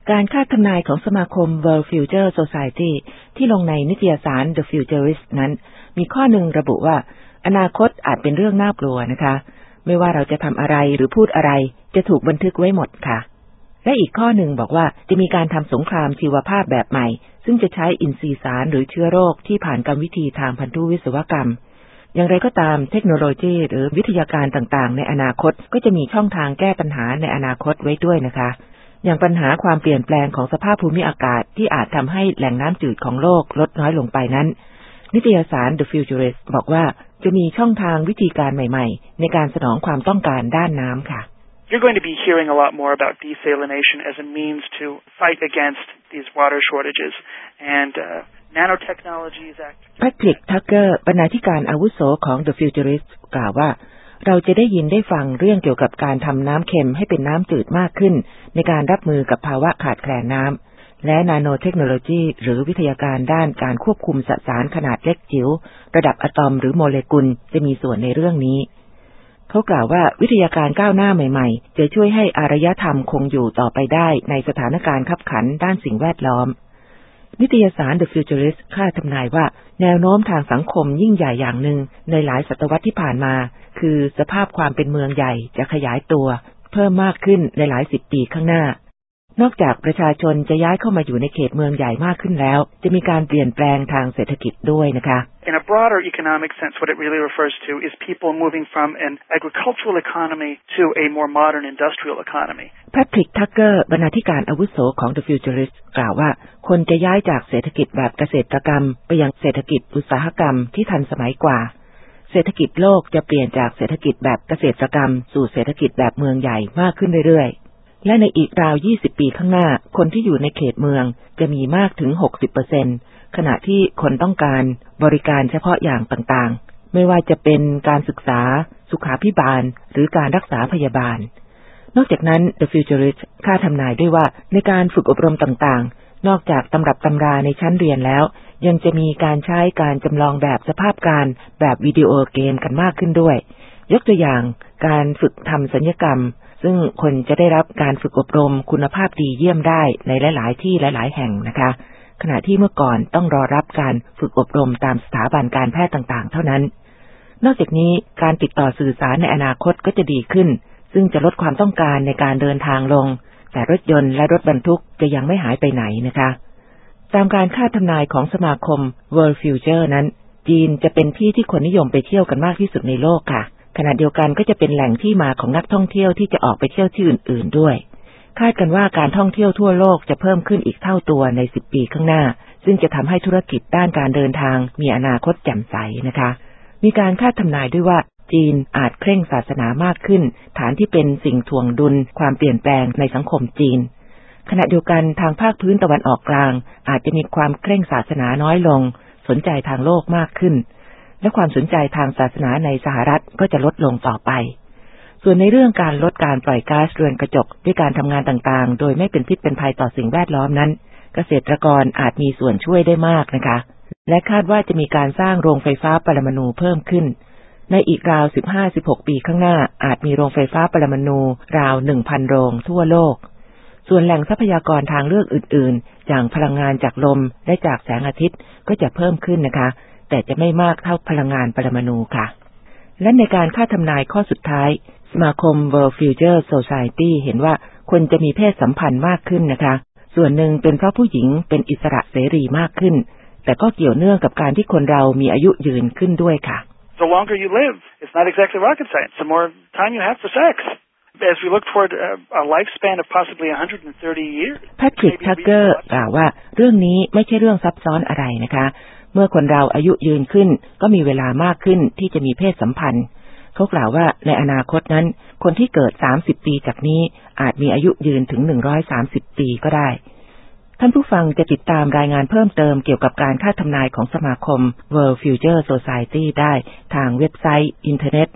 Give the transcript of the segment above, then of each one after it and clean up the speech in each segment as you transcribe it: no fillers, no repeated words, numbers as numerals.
การคาดทำนายของสมาคม World Future Society ที่ลงในนิตยสาร The Futurist นั้นมีข้อหนึ่งระบุว่าอนาคตอาจเป็นเรื่องน่ากลัวนะคะไม่ว่าเราจะทำอะไรหรือพูดอะไรจะถูกบันทึกไว้หมดค่ะและอีกข้อหนึ่งบอกว่าจะมีการทำสงครามชีวภาพแบบใหม่ซึ่งจะใช้อินทรีย์สารหรือเชื้อโรคที่ผ่านกรรมวิธีทางพันธุวิศวกรรมอย่างไรก็ตามเทคโนโลยีหรือวิทยาการต่างๆในอนาคตก็จะมีช่องทางแก้ปัญหาในอนาคตไว้ด้วยนะคะอย่างปัญหาความเปลี่ยนแปลงของสภาพภูมิอากาศที่อาจทำให้แหล่งน้ำจืดของโลกลดน้อยลงไปนั้นนิตยสาร The Futurist บอกว่าจะมีช่องทางวิธีการใหม่ๆในการสนองความต้องการด้านน้ำค่ะ You're going to be hearing a lot more about desalination as a means to fight against these water shortages and nanotechnologies act. Patrick Tucker บรรณาธิการอาวุโสของ The Futurist กล่าวว่าเราจะได้ยินได้ฟังเรื่องเกี่ยวกับการทำน้ำเค็มให้เป็นน้ำจืดมากขึ้นในการรับมือกับภาวะขาดแคลนน้ำและนาโนเทคโนโลยีหรือวิทยาการด้านการควบคุมสสารขนาดเล็กจิ๋วระดับอะตอมหรือโมเลกุลจะมีส่วนในเรื่องนี้เขากล่าวว่าวิทยาการก้าวหน้าใหม่ๆจะช่วยให้อารยธรรมคงอยู่ต่อไปได้ในสถานการณ์ขับขันด้านสิ่งแวดล้อมนิตยสาร The Futurist คาดทำนายว่าแนวโน้มทางสังคมยิ่งใหญ่อย่างหนึ่งในหลายศตวรรษที่ผ่านมาคือสภาพความเป็นเมืองใหญ่จะขยายตัวเพิ่มมากขึ้นในหลายสิบปีข้างหน้านอกจากประชาชนจะย้ายเข้ามาอยู่ในเขตเมืองใหญ่มากขึ้นแล้วจะมีการเปลี่ยนแปลงทางเศรษฐกิจด้วยนะคะ In a broader economic sense, what it really refers to is people moving from an agricultural economy to a more modern industrial economy. Patrick Tucker บรรณาธิการอาวุโสของ The Futurist กล่าวว่าคนจะย้ายจากเศรษฐกิจแบบเกษตรกรรมไปยังเศรษฐกิจอุตสาหกรรมที่ทันสมัยกว่าเศรษฐกิจโลกจะเปลี่ยนจากเศรษฐกิจแบบเกษตรกรรมสู่เศรษฐกิจแบบเมืองใหญ่มากขึ้นเรื่อยๆและในอีกราว20ปีข้างหน้าคนที่อยู่ในเขตเมืองจะมีมากถึง 60%ขณะที่คนต้องการบริการเฉพาะอย่างต่างๆไม่ว่าจะเป็นการศึกษาสุขาภิบาลหรือการรักษาพยาบาลนอกจากนั้น The Futurist คาดทำนายด้วยว่าในการฝึกอบรมต่างๆนอกจากตำรับตำราในชั้นเรียนแล้วยังจะมีการใช้การจำลองแบบสภาพการแบบวิดีโอเกมกันมากขึ้นด้วยยกตัวอย่างการฝึกทำศัลยกรรมซึ่งคนจะได้รับการฝึกอบรมคุณภาพดีเยี่ยมได้ในหลายๆที่หลายๆแห่งนะคะขณะที่เมื่อก่อนต้องรอรับการฝึกอบรมตามสถาบันการแพทย์ต่างๆเท่านั้นนอกจากนี้การติดต่อสื่อสารในอนาคตก็จะดีขึ้นซึ่งจะลดความต้องการในการเดินทางลงแต่รถยนต์และรถบรรทุกจะยังไม่หายไปไหนนะคะตามการคาดทำนายของสมาคม World Future นั้นจีนจะเป็นที่ที่คนนิยมไปเที่ยวกันมากที่สุดในโลกค่ะขณะเดียวกันก็จะเป็นแหล่งที่มาของนักท่องเที่ยวที่จะออกไปเที่ยวที่อื่นๆด้วยคาดกันว่าการท่องเที่ยวทั่วโลกจะเพิ่มขึ้นอีกเท่าตัวใน10 ปีข้างหน้าซึ่งจะทำให้ธุรกิจด้านการเดินทางมีอนาคตแจ่มใสนะคะมีการคาดทำนายด้วยว่าจีนอาจเคร่งศาสนามากขึ้นฐานที่เป็นสิ่งถ่วงดุลความเปลี่ยนแปลงในสังคมจีนขณะเดียวกันทางภาคพื้นตะวันออกกลางอาจจะมีความเคร่งศาสนาน้อยลงสนใจทางโลกมากขึ้นและความสนใจทางศาสนาในสหรัฐก็จะลดลงต่อไปส่วนในเรื่องการลดการปล่อยก๊าซเรือนกระจกด้วยการทำงานต่างๆโดยไม่เป็นพิษเป็นภัยต่อสิ่งแวดล้อมนั้นเกษตรกรอาจมีส่วนช่วยได้มากนะคะและคาดว่าจะมีการสร้างโรงไฟฟ้าปรมาณูเพิ่มขึ้นในอีกราว 15-16 ปีข้างหน้าอาจมีโรงไฟฟ้าปรมาณูราว 1,000 โรงทั่วโลกส่วนแหล่งทรัพยากรทางเลือกอื่นๆอย่างพลังงานจากลมและจากแสงอาทิตย์ก็จะเพิ่มขึ้นนะคะแต่จะไม่มากเท่าพลังงานปรมาณูค่ะและในการคาดทำนายข้อสุดท้ายสมาคม World Future Society เห็นว่าคนจะมีเพศสัมพันธ์มากขึ้นนะคะส่วนหนึ่งเป็นเพราะผู้หญิงเป็นอิสระเสรีมากขึ้นแต่ก็เกี่ยวเนื่องกับการที่คนเรามีอายุยืนขึ้นด้วยค่ะ The longer you live, it's not exactly rocket science. The more time you have for sex. As we look toward a lifespan of possibly 130 years. Patrick Tucker กล่าวว่าเรื่องนี้ไม่ใช่เรื่องซับซ้อนอะไรนะคะเมื่อคนเราอายุยืนขึ้นก็มีเวลามากขึ้นที่จะมีเพศสัมพันธ์เขากล่าวว่าในอนาคตนั้นคนที่เกิด30 ปีจากนี้อาจมีอายุยืนถึง130 ปีก็ได้ท่านผู้ฟังจะติดตามรายงานเพิ่มเติมเกี่ยวกับการคาดทำนายของสมาคม World Future Society ได้ทางเว็บไซต์อินเทอร์เน็ต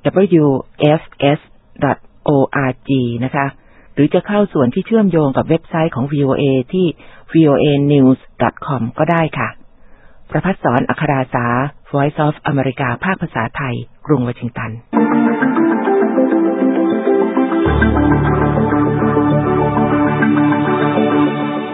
wfs.org นะคะหรือจะเข้าส่วนที่เชื่อมโยงกับเว็บไซต์ของ VOA ที่ voanews.com ก็ได้ค่ะประภัสสร อัคราสา Voice of America ภาคภาษาไทยกรุงวอชิงตัน